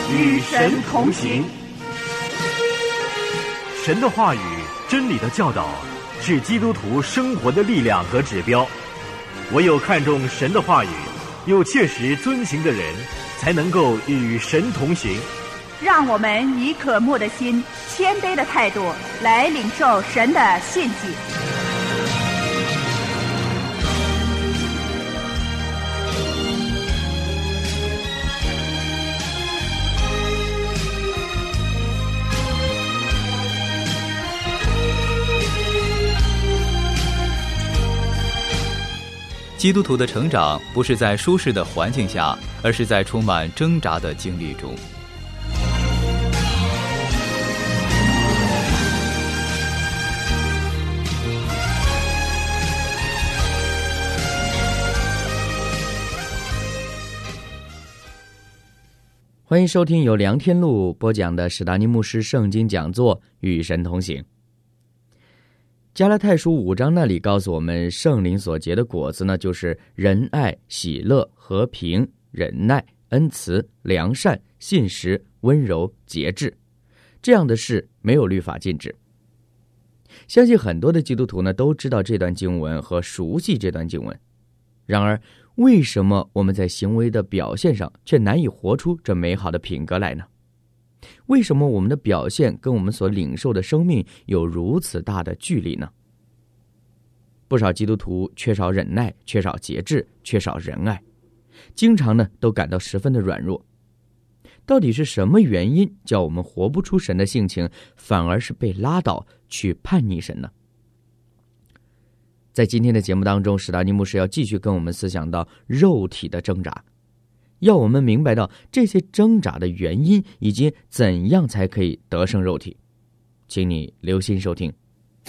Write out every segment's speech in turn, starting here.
与神同行。 神的话语、真理的教导是基督徒生活的力量和指标。唯有看重神的话语，又切实遵行的人，才能够与神同行。 让我们以渴慕的心、谦卑的态度来领受神的信息。 基督徒的成长不是在舒适的环境下，而是在充满挣扎的经历中。 欢迎收听由梁天禄播讲的史达尼牧师圣经讲座《与神同行》。加拉太书5章那里告诉我们，圣灵所结的果子呢，就是仁爱、喜乐、和平、忍耐、恩慈、良善、信实、温柔、节制。这样的事没有律法禁止。相信很多的基督徒呢都知道这段经文和熟悉这段经文。然而，为什么我们在行为的表现上却难以活出这美好的品格来呢？为什么我们的表现跟我们所领受的生命有如此大的距离呢？不少基督徒缺少忍耐，缺少节制，缺少仁爱，经常呢都感到十分的软弱。到底是什么原因叫我们活不出神的性情，反而是被拉倒去叛逆神呢？在今天的节目当中，史达尼牧师要继续跟我们思想到肉体的挣扎，要我们明白到这些挣扎的原因，以及怎样才可以得胜肉体。请你留心收听。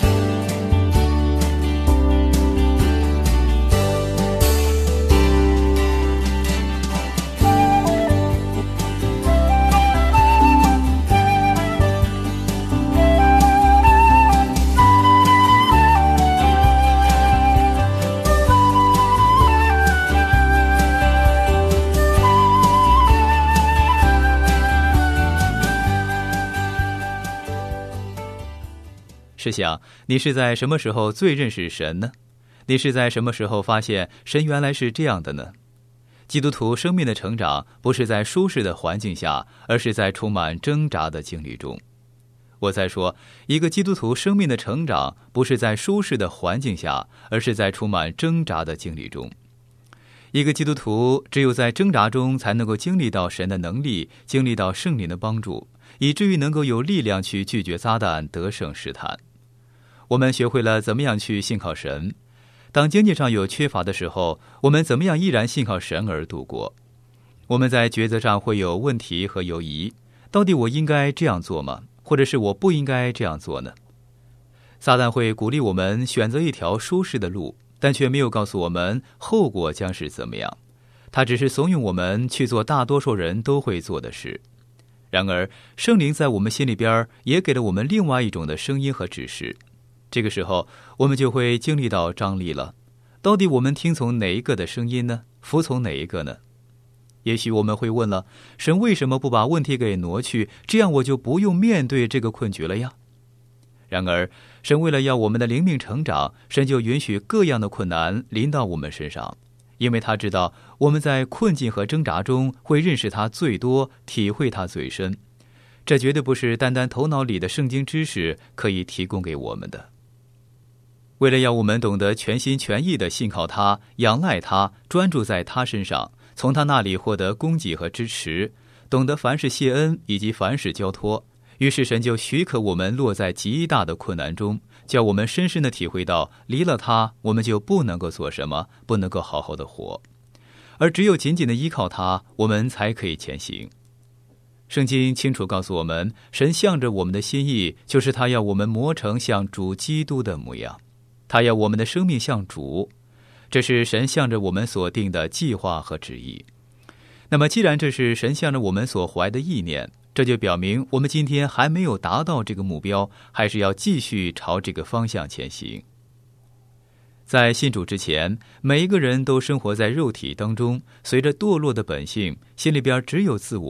试想，你是在什么时候最认识神呢？你是在什么时候发现神原来是这样的呢？基督徒生命的成长不是在舒适的环境下，而是在充满挣扎的经历中。我再说，一个基督徒生命的成长不是在舒适的环境下，而是在充满挣扎的经历中。一个基督徒只有在挣扎中才能够经历到神的能力，经历到圣灵的帮助，以至于能够有力量去拒绝撒旦，得胜试探。我们学会了怎么样去信靠神。当经济上有缺乏的时候，我们怎么样依然信靠神而度过？我们在抉择上会有问题和犹疑，到底我应该这样做吗？或者是我不应该这样做呢？撒旦会鼓励我们选择一条舒适的路，但却没有告诉我们后果将是怎么样。他只是怂恿我们去做大多数人都会做的事。然而，圣灵在我们心里边也给了我们另外一种的声音和指示。这个时候，我们就会经历到张力了。到底我们听从哪一个的声音呢？服从哪一个呢？也许我们会问了，神为什么不把问题给挪去，这样我就不用面对这个困局了呀？然而，神为了要我们的灵命成长，神就允许各样的困难临到我们身上，因为他知道我们在困境和挣扎中会认识他最多，体会他最深。这绝对不是单单头脑里的圣经知识可以提供给我们的。为了要我们懂得全心全意地信靠他，仰赖他，专注在他身上，从他那里获得供给和支持，懂得凡事谢恩以及凡事交托，于是神就许可我们落在极大的困难中，叫我们深深地体会到，离了他，我们就不能够做什么，不能够好好的活，而只有紧紧地依靠他，我们才可以前行。圣经清楚告诉我们，神向着我们的心意，就是他要我们磨成像主基督的模样，他要我们的生命像主，这是神向着我们所定的计划和旨意。那么既然这是神向着我们所怀的意念，这就表明我们今天还没有达到这个目标，还是要继续朝这个方向前行。在信主之前，每一个人都生活在肉体当中，随着堕落的本性，心里边只有自我，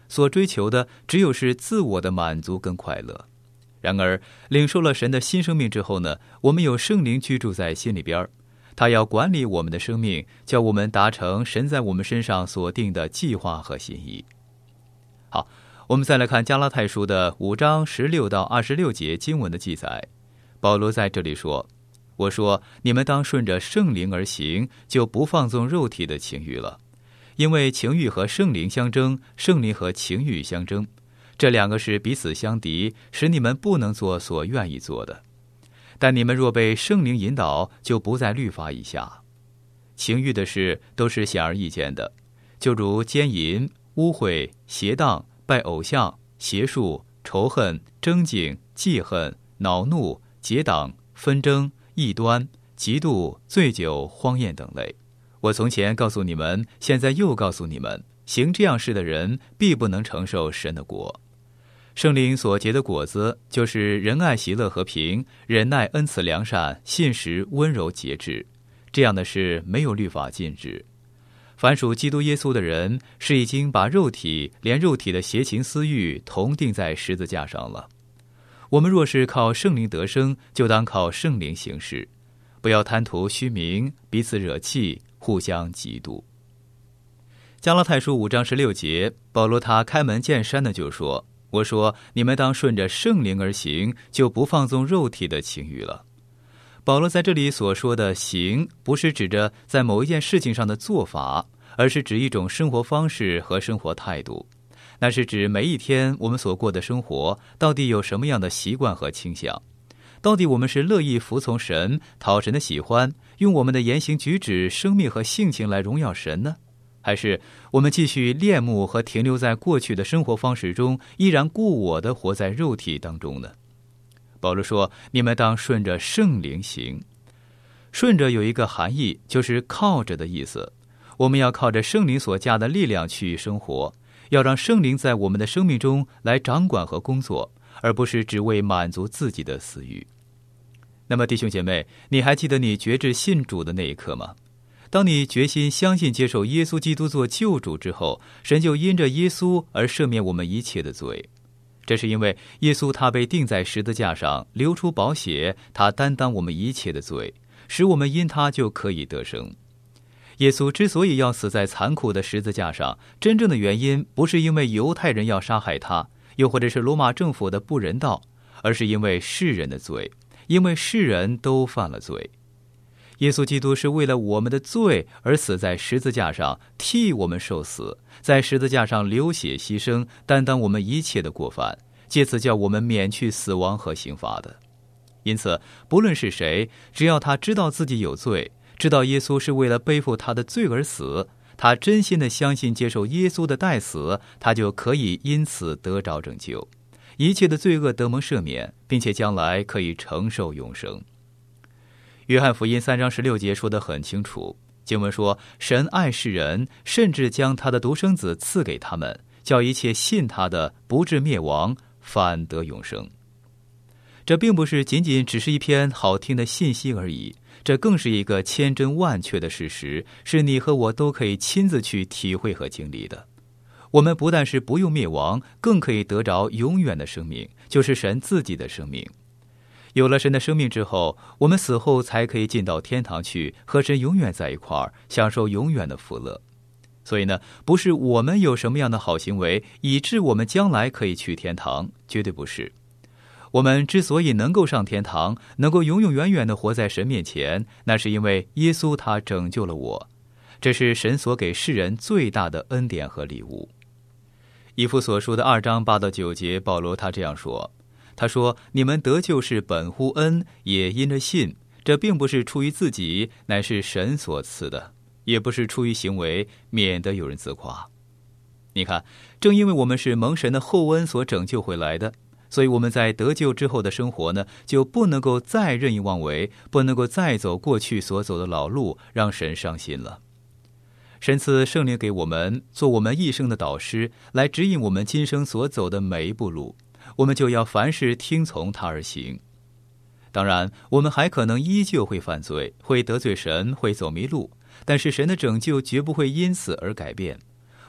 所追求的只有是自我的满足跟快乐。然而领受了神的新生命之后呢，我们有圣灵居住在心里边，他要管理我们的生命，叫我们达成神在我们身上所定的计划和心意。好，我们再来看加拉太书的5章16到26节经文的记载。保罗在这里说，我说你们当顺着圣灵而行，就不放纵肉体的情欲了。因为情欲和圣灵相争，圣灵和情欲相争，这两个是彼此相敌，使你们不能做所愿意做的。但你们若被圣灵引导，就不在律法以下。情欲的事都是显而易见的，就如奸淫、污秽、邪荡、拜偶像、邪术、仇恨、争竞、记恨、恼怒、结党、纷争、异端、嫉妒、醉酒、荒宴等类。我从前告诉你们，现在又告诉你们，行这样事的人必不能承受神的国。圣灵所结的果子，就是仁爱、喜乐、和平、忍耐、恩慈、良善、信实、温柔、节制。这样的事没有律法禁止。凡属基督耶稣的人，是已经把肉体连肉体的邪情私欲同钉在十字架上了。我们若是靠圣灵得生，就当靠圣灵行事，不要贪图虚名，彼此惹气，互相嫉妒。加拉太书5章16节，保罗他开门见山的就说，我说你们当顺着圣灵而行，就不放纵肉体的情欲了。保罗在这里所说的行，不是指着在某一件事情上的做法，而是指一种生活方式和生活态度。那是指每一天我们所过的生活到底有什么样的习惯和倾向，到底我们是乐意服从神，讨神的喜欢，用我们的言行举止、生命和性情来荣耀神呢？还是我们继续恋慕和停留在过去的生活方式中，依然故我的活在肉体当中呢？保罗说，你们当顺着圣灵行。顺着有一个含义，就是靠着的意思。我们要靠着圣灵所加的力量去生活，要让圣灵在我们的生命中来掌管和工作，而不是只为满足自己的私欲。那么弟兄姐妹，你还记得你决志信主的那一刻吗？当你决心相信接受耶稣基督做救主之后，神就因着耶稣而赦免我们一切的罪。这是因为耶稣他被钉在十字架上，流出宝血，他担当我们一切的罪，使我们因他就可以得生。耶稣之所以要死在残酷的十字架上，真正的原因不是因为犹太人要杀害他，又或者是罗马政府的不人道，而是因为世人的罪，因为世人都犯了罪。耶稣基督是为了我们的罪而死在十字架上，替我们受死，在十字架上流血牺牲，担当我们一切的过犯，借此叫我们免去死亡和刑罚的。因此不论是谁，只要他知道自己有罪，知道耶稣是为了背负他的罪而死，他真心的相信接受耶稣的代死，他就可以因此得着拯救，一切的罪恶得蒙赦免，并且将来可以承受永生。约翰福音3章16节说得很清楚，经文说，神爱世人，甚至将他的独生子赐给他们，叫一切信他的不至灭亡，反得永生。这并不是仅仅只是一篇好听的信息而已，这更是一个千真万确的事实，是你和我都可以亲自去体会和经历的。我们不但是不用灭亡，更可以得着永远的生命，就是神自己的生命。有了神的生命之后，我们死后才可以进到天堂去，和神永远在一块儿，享受永远的福乐。所以呢，不是我们有什么样的好行为，以致我们将来可以去天堂，绝对不是。我们之所以能够上天堂，能够永永远远地活在神面前，那是因为耶稣他拯救了我，这是神所给世人最大的恩典和礼物。以弗所书的2章8到9节，保罗他这样说，他说，你们得救是本乎恩，也因着信，这并不是出于自己，乃是神所赐的，也不是出于行为，免得有人自夸。你看，正因为我们是蒙神的厚恩所拯救回来的，所以我们在得救之后的生活呢，就不能够再任意妄为，不能够再走过去所走的老路，让神伤心了。神赐圣灵给我们，做我们一生的导师，来指引我们今生所走的每一步路，我们就要凡事听从他而行。当然，我们还可能依旧会犯罪，会得罪神，会走迷路，但是神的拯救绝不会因此而改变。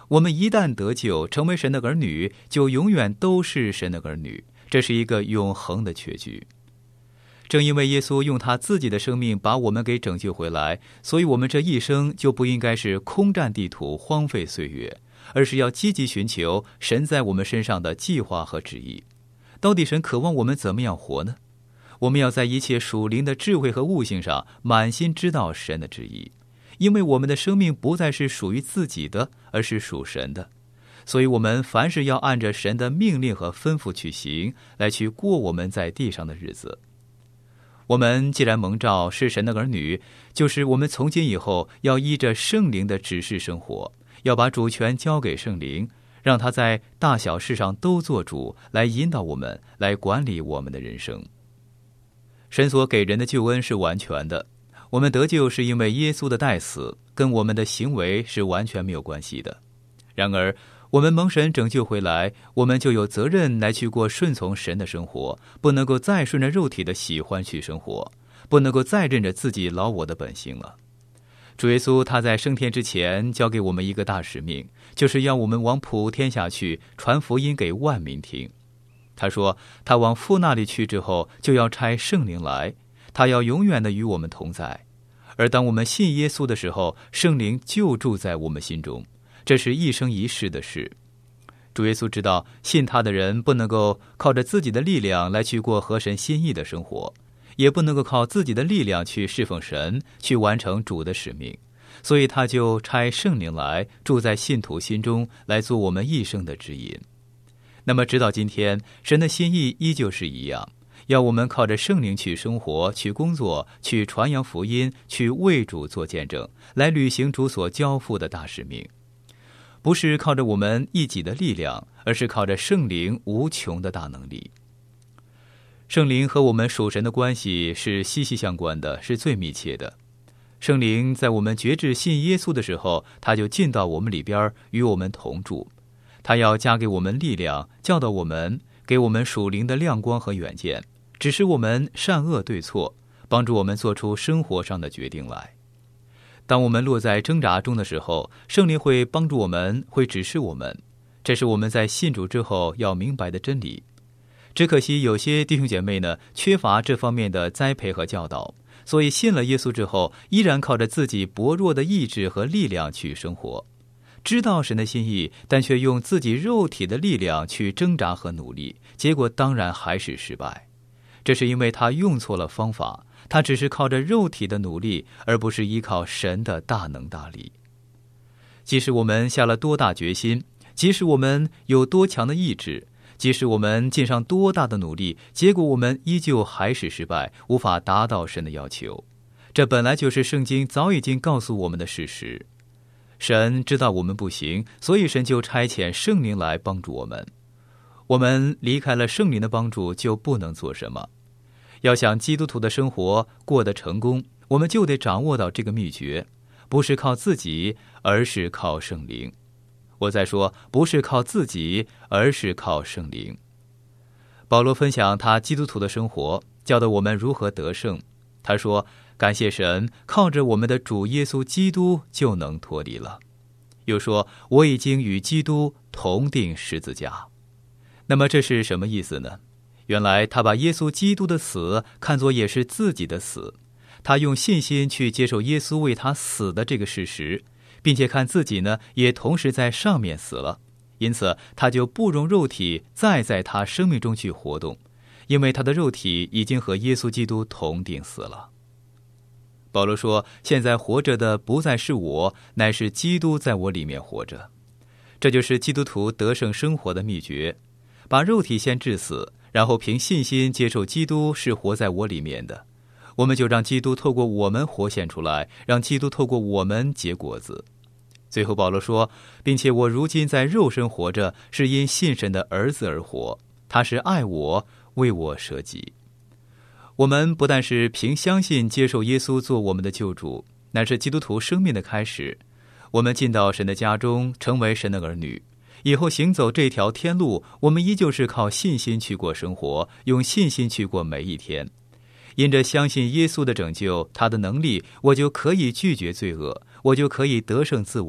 我们一旦得救，成为神的儿女，就永远都是神的儿女，这是一个永恒的确据。正因为耶稣用他自己的生命把我们给拯救回来，所以我们这一生就不应该是空占地土、荒废岁月，而是要积极寻求神在我们身上的计划和旨意。到底神渴望我们怎么样活呢？我们要在一切属灵的智慧和悟性上满心知道神的旨意，因为我们的生命不再是属于自己的，而是属神的。所以我们凡事要按着神的命令和吩咐去行，来去过我们在地上的日子。我们既然蒙召是神的儿女，就是我们从今以后要依着圣灵的指示生活，要把主权交给圣灵，让他在大小事上都做主，来引导我们，来管理我们的人生。神所给人的救恩是完全的，我们得救是因为耶稣的代死，跟我们的行为是完全没有关系的。然而我们蒙神拯救回来，我们就有责任来去过顺从神的生活，不能够再顺着肉体的喜欢去生活，不能够再认着自己老我的本性了。主耶稣他在升天之前交给我们一个大使命，就是要我们往普天下去，传福音给万民听。他说他往父那里去之后，就要差圣灵来，他要永远的与我们同在。而当我们信耶稣的时候，圣灵就住在我们心中，这是一生一世的事。主耶稣知道信他的人不能够靠着自己的力量来去过合神心意的生活，也不能够靠自己的力量去侍奉神，去完成主的使命，所以他就差圣灵来住在信徒心中，来做我们一生的指引。那么直到今天，神的心意依旧是一样，要我们靠着圣灵去生活，去工作，去传扬福音，去为主做见证，来履行主所交付的大使命。不是靠着我们一己的力量，而是靠着圣灵无穷的大能力。圣灵和我们属神的关系是息息相关的，是最密切的。圣灵在我们决志信耶稣的时候，他就进到我们里边，与我们同住。他要加给我们力量，教导我们，给我们属灵的亮光和远见，指示我们善恶对错，帮助我们做出生活上的决定来。当我们落在挣扎中的时候，圣灵会帮助我们，会指示我们，这是我们在信主之后要明白的真理。只可惜有些弟兄姐妹呢，缺乏这方面的栽培和教导，所以信了耶稣之后，依然靠着自己薄弱的意志和力量去生活，知道神的心意，但却用自己肉体的力量去挣扎和努力，结果当然还是失败。这是因为他用错了方法，他只是靠着肉体的努力，而不是依靠神的大能大力。即使我们下了多大决心，即使我们有多强的意志，即使我们尽上多大的努力，结果我们依旧还是失败，无法达到神的要求。这本来就是圣经早已经告诉我们的事实。神知道我们不行，所以神就差遣圣灵来帮助我们。我们离开了圣灵的帮助，就不能做什么。要想基督徒的生活过得成功，我们就得掌握到这个秘诀，不是靠自己，而是靠圣灵。我再说，不是靠自己，而是靠圣灵。保罗分享他基督徒的生活，教导我们如何得胜。他说，感谢神，靠着我们的主耶稣基督就能脱离了。又说，我已经与基督同定十字架。那么这是什么意思呢？原来他把耶稣基督的死看作也是自己的死，他用信心去接受耶稣为他死的这个事实，并且看自己呢也同时在上面死了，因此他就不容肉体再在他生命中去活动，因为他的肉体已经和耶稣基督同定死了。保罗说，现在活着的不再是我，乃是基督在我里面活着。这就是基督徒得胜生活的秘诀，把肉体先治死，然后凭信心接受基督是活在我里面的，我们就让基督透过我们活现出来，让基督透过我们结果子。最后保罗说，并且我如今在肉身活着，是因信神的儿子而活，他是爱我，为我舍己。我们不但是凭相信接受耶稣做我们的救主，乃是基督徒生命的开始。我们进到神的家中，成为神的儿女，以后行走这条天路，我们依旧是靠信心去过生活，用信心去过每一天。因着相信耶稣的拯救，他的能力，我就可以拒绝罪恶，我就可以得胜自我，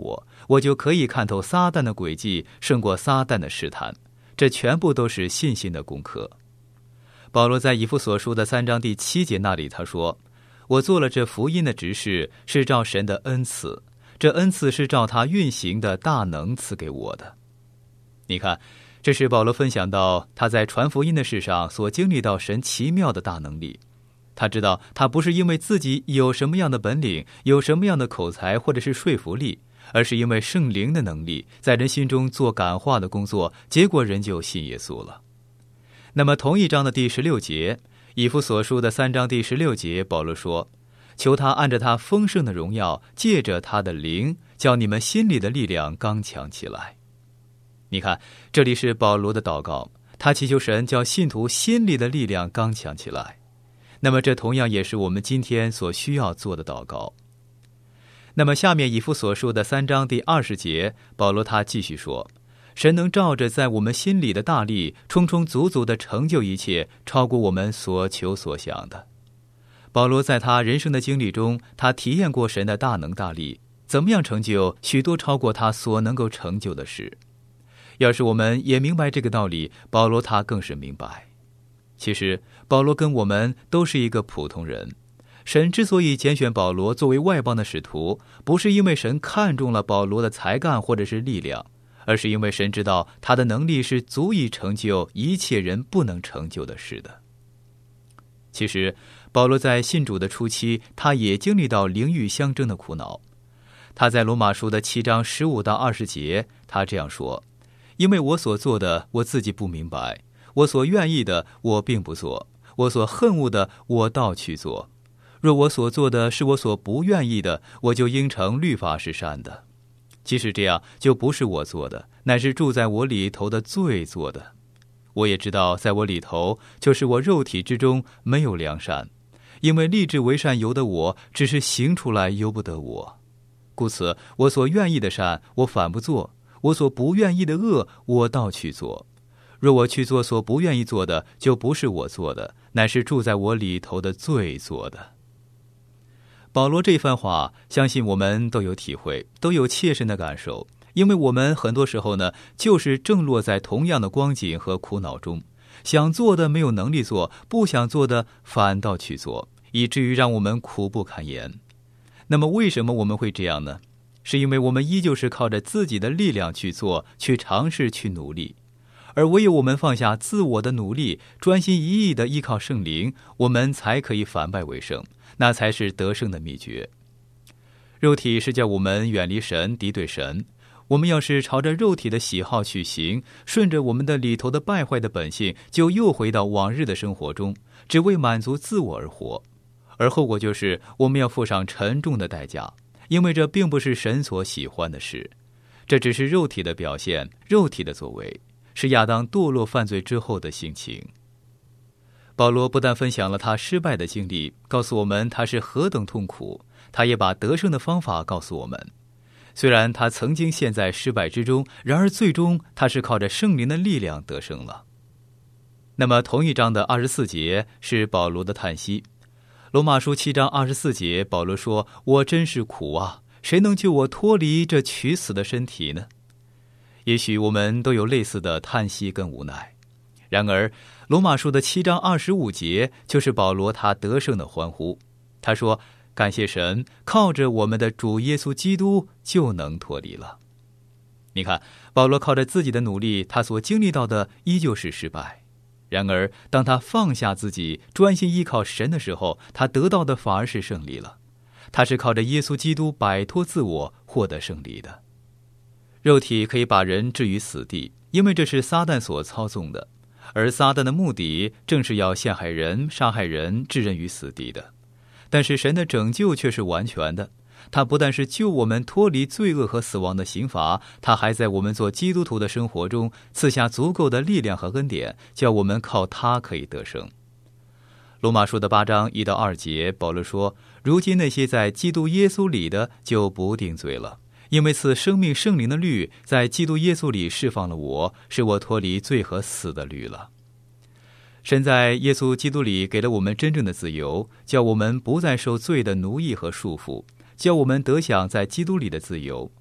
我就可以看透撒旦的诡计，胜过撒旦的试探。这全部都是信心的功课。保罗在以弗所书的3章第7节那里他说，我做了这福音的执事，是照神的恩赐，这恩赐是照他运行的大能赐给我的。你看，这是保罗分享到他在传福音的事上所经历到神奇妙的大能力。他知道他不是因为自己有什么样的本领，有什么样的口才或者是说服力，而是因为圣灵的能力在人心中做感化的工作，结果人就信耶稣了。那么同一章的第16节，以弗所书的3章第16节，保罗说，求他按着他丰盛的荣耀，借着他的灵，叫你们心里的力量刚强起来。你看，这里是保罗的祷告，他祈求神叫信徒心里的力量刚强起来。那么这同样也是我们今天所需要做的祷告。那么下面以弗所书的3章第20节，保罗他继续说，神能照着在我们心里的大力，充充足足地成就一切，超过我们所求所想的。保罗在他人生的经历中，他体验过神的大能大力，怎么样成就许多超过他所能够成就的事。要是我们也明白这个道理，保罗他更是明白。其实保罗跟我们都是一个普通人，神之所以拣选保罗作为外邦的使徒，不是因为神看中了保罗的才干或者是力量，而是因为神知道他的能力是足以成就一切人不能成就的事的。其实保罗在信主的初期，他也经历到灵欲相争的苦恼。他在罗马书的7章15到20节，他这样说，因为我所做的我自己不明白，我所愿意的我并不做，我所恨恶的我倒去做。若我所做的是我所不愿意的，我就应承律法是善的。即使这样，就不是我做的，乃是住在我里头的罪做的。我也知道在我里头，就是我肉体之中没有良善，因为立志为善由得我，只是行出来由不得我。故此我所愿意的善我反不做，我所不愿意的恶我倒去做。若我去做所不愿意做的，就不是我做的，乃是住在我里头的罪做的。保罗这番话，相信我们都有体会，都有切身的感受，因为我们很多时候呢，就是正落在同样的光景和苦恼中，想做的没有能力做，不想做的反倒去做，以至于让我们苦不堪言。那么为什么我们会这样呢？是因为我们依旧是靠着自己的力量去做，去尝试，去努力。而唯有我们放下自我的努力，专心一意地依靠圣灵，我们才可以反败为胜，那才是得胜的秘诀。肉体是叫我们远离神，敌对神。我们要是朝着肉体的喜好去行，顺着我们的里头的败坏的本性，就又回到往日的生活中，只为满足自我而活。而后果就是我们要付上沉重的代价，因为这并不是神所喜欢的事，这只是肉体的表现，肉体的作为，是亚当堕落犯罪之后的性情。保罗不但分享了他失败的经历，告诉我们他是何等痛苦，他也把得胜的方法告诉我们。虽然他曾经陷在失败之中，然而最终他是靠着圣灵的力量得胜了。那么同一章的24节是保罗的叹息。罗马书7章24节，保罗说，我真是苦啊，谁能救我脱离这取死的身体呢？也许我们都有类似的叹息跟无奈。然而罗马书的7章25节就是保罗他得胜的欢呼。他说，感谢神，靠着我们的主耶稣基督就能脱离了。你看，保罗靠着自己的努力，他所经历到的依旧是失败。然而当他放下自己，专心依靠神的时候，他得到的反而是胜利了。他是靠着耶稣基督摆脱自我，获得胜利的。肉体可以把人置于死地，因为这是撒旦所操纵的，而撒旦的目的正是要陷害人、杀害人、置人于死地的。但是神的拯救却是完全的，他不但是救我们脱离罪恶和死亡的刑罚，他还在我们做基督徒的生活中赐下足够的力量和恩典，叫我们靠他可以得胜。罗马书的8章1到2节，保罗说，如今那些在基督耶稣里的就不定罪了，因为赐生命圣灵的律在基督耶稣里释放了我，使我脱离罪和死的律了。神在耶稣基督里给了我们真正的自由，叫我们不再受罪的奴役和束缚，叫我们得享在基督里的自由。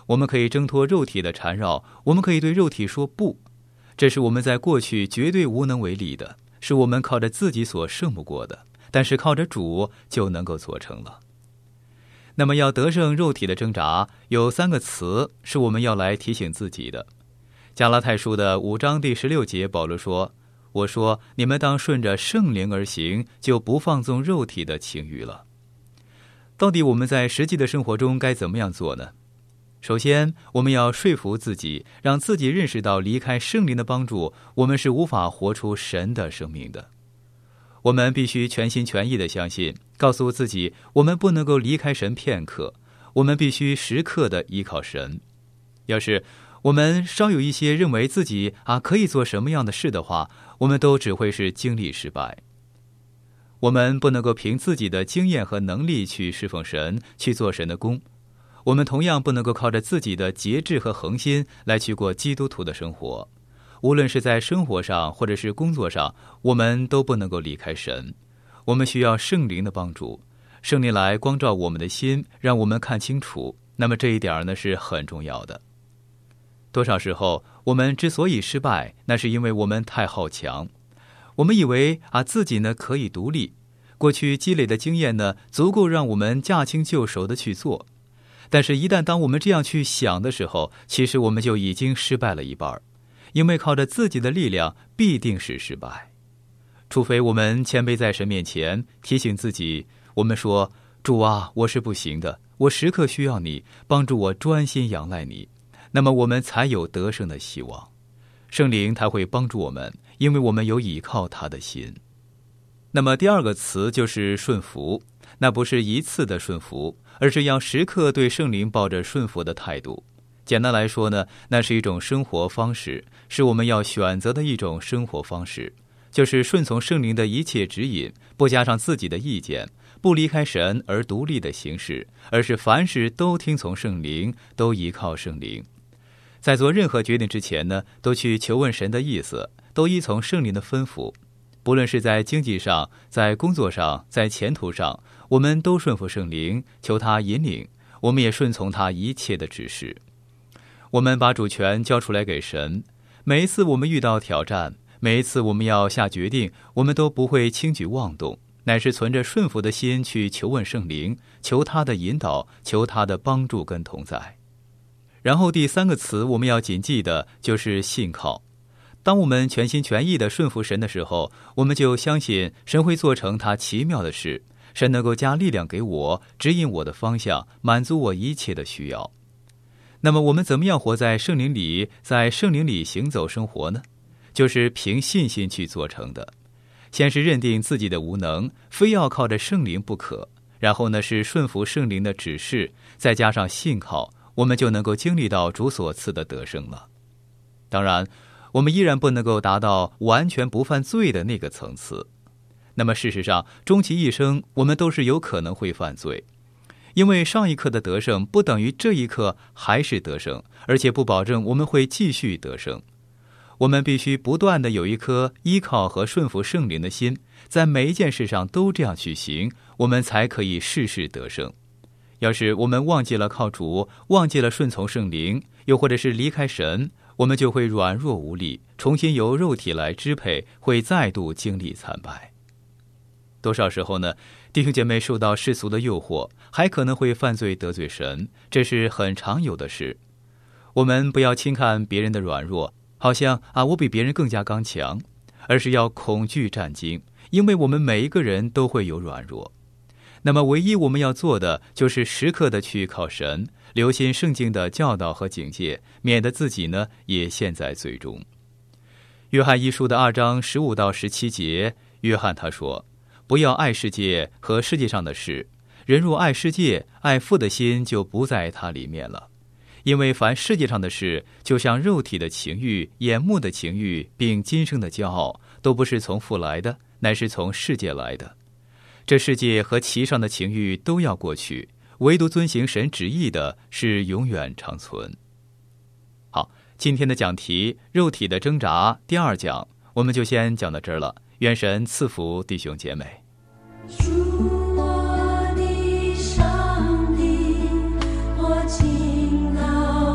我们可以挣脱肉体的缠绕，我们可以对肉体说不。这是我们在过去绝对无能为力的，是我们靠着自己所胜不过的，但是靠着主就能够做成了。那么要得胜肉体的挣扎，有3个词是我们要来提醒自己的。加拉太书的5章第16节，保罗说：我说你们当顺着圣灵而行，就不放纵肉体的情欲了。到底我们在实际的生活中该怎么样做呢？首先，我们要说服自己，让自己认识到离开圣灵的帮助，我们是无法活出神的生命的。我们必须全心全意地相信，告诉自己，我们不能够离开神片刻，我们必须时刻地依靠神。要是我们稍有一些认为自己可以做什么样的事的话，我们都只会是经历失败。我们不能够凭自己的经验和能力去侍奉神，去做神的工。我们同样不能够靠着自己的节制和恒心来去过基督徒的生活。无论是在生活上或者是工作上，我们都不能够离开神。我们需要圣灵的帮助，圣灵来光照我们的心，让我们看清楚。那么这一点呢是很重要的。多少时候我们之所以失败，那是因为我们太好强。我们以为自己呢可以独立，过去积累的经验呢足够让我们驾轻就熟的去做。但是一旦当我们这样去想的时候，其实我们就已经失败了一半，因为靠着自己的力量必定是失败。除非我们谦卑在神面前，提醒自己，我们说，主啊，我是不行的，我时刻需要你，帮助我专心仰赖你，那么我们才有得胜的希望。圣灵他会帮助我们，因为我们有倚靠他的心。那么第2个词就是顺服，那不是一次的顺服，而是要时刻对圣灵抱着顺服的态度。简单来说呢，那是一种生活方式，是我们要选择的一种生活方式，就是顺从圣灵的一切指引，不加上自己的意见，不离开神而独立的行事，而是凡事都听从圣灵，都依靠圣灵。在做任何决定之前呢，都去求问神的意思，都依从圣灵的吩咐。不论是在经济上，在工作上，在前途上，我们都顺服圣灵，求他引领，我们也顺从他一切的指示。我们把主权交出来给神，每一次我们遇到挑战，每一次我们要下决定，我们都不会轻举妄动，乃是存着顺服的心去求问圣灵，求他的引导，求他的帮助跟同在。然后第3个词我们要谨记的就是信靠。当我们全心全意地顺服神的时候，我们就相信神会做成他奇妙的事，神能够加力量给我，指引我的方向，满足我一切的需要。那么我们怎么样活在圣灵里，在圣灵里行走生活呢？就是凭信心去做成的。先是认定自己的无能，非要靠着圣灵不可，然后呢是顺服圣灵的指示，再加上信靠，我们就能够经历到主所赐的得胜了。当然我们依然不能够达到完全不犯罪的那个层次。那么事实上，终其一生，我们都是有可能会犯罪，因为上一刻的得胜不等于这一刻还是得胜，而且不保证我们会继续得胜。我们必须不断地有一颗依靠和顺服圣灵的心，在每一件事上都这样去行，我们才可以事事得胜。要是我们忘记了靠主，忘记了顺从圣灵，又或者是离开神，我们就会软弱无力，重新由肉体来支配，会再度经历惨败。多少时候呢，弟兄姐妹受到世俗的诱惑，还可能会犯罪得罪神，这是很常有的事。我们不要轻看别人的软弱，好像我比别人更加刚强，而是要恐惧战惊，因为我们每一个人都会有软弱。那么唯一我们要做的就是时刻的去靠神，留心圣经的教导和警戒，免得自己呢也陷在罪中。约翰一书的2章15到17节，约翰他说，不要爱世界和世界上的事，人若爱世界，爱父的心就不在他里面了。因为凡世界上的事，就像肉体的情欲、眼目的情欲，并今生的骄傲，都不是从父来的，乃是从世界来的。这世界和其上的情欲都要过去，唯独遵行神旨意的是永远长存。好，今天的讲题肉体的挣扎第2讲，我们就先讲到这儿了。愿神赐福弟兄姐妹。 主我的上帝，我敬告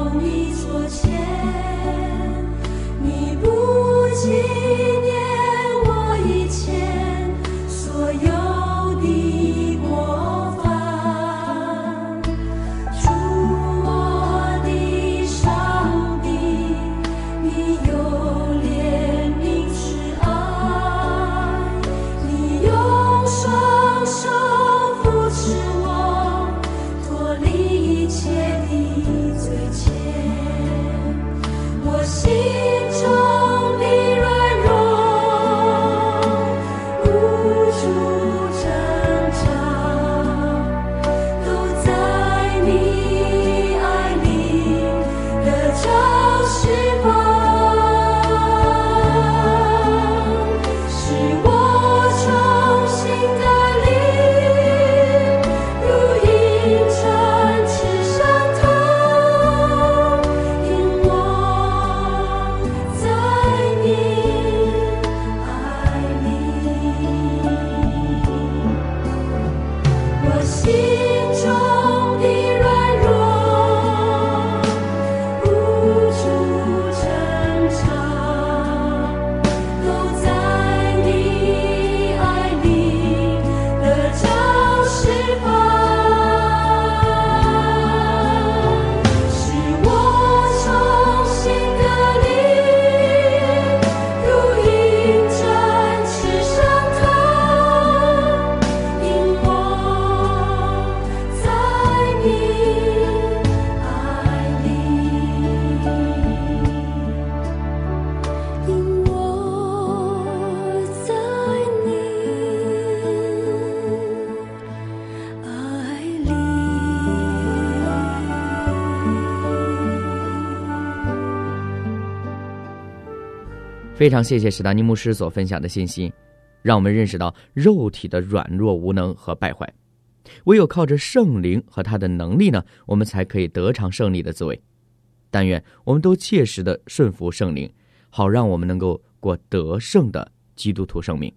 非常谢谢史达尼牧师所分享的信息，让我们认识到肉体的软弱无能和败坏，唯有靠着圣灵和他的能力呢，我们才可以得偿胜利的滋味。但愿我们都切实的顺服圣灵，好让我们能够过得胜的基督徒生命。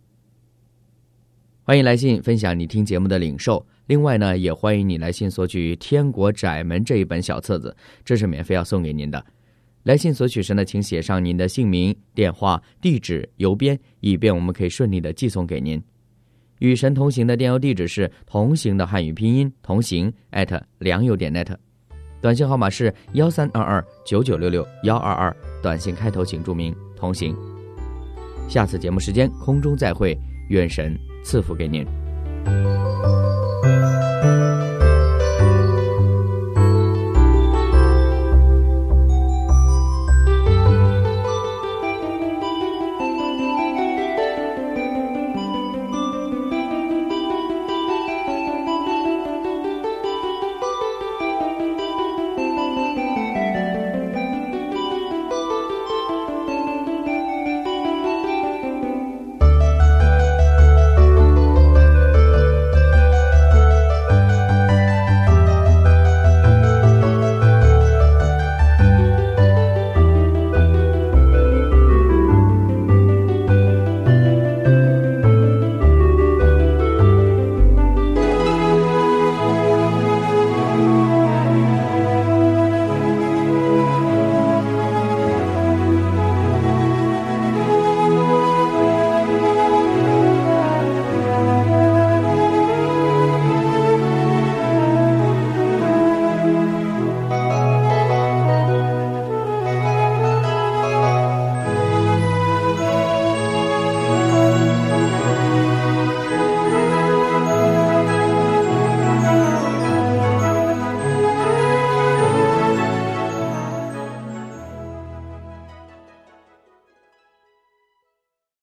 欢迎来信分享你听节目的领受，另外呢，也欢迎你来信索取《天国窄门》这一本小册子，这是免费要送给您的。来信索取时呢，请写上您的姓名、电话、地址、邮编，以便我们可以顺利的寄送给您。与神同行的电邮地址是同行的汉语拼音同行@良友.net， 短信号码是13229966，122，短信开头请注明同行。下次节目时间空中再会，愿神赐福给您。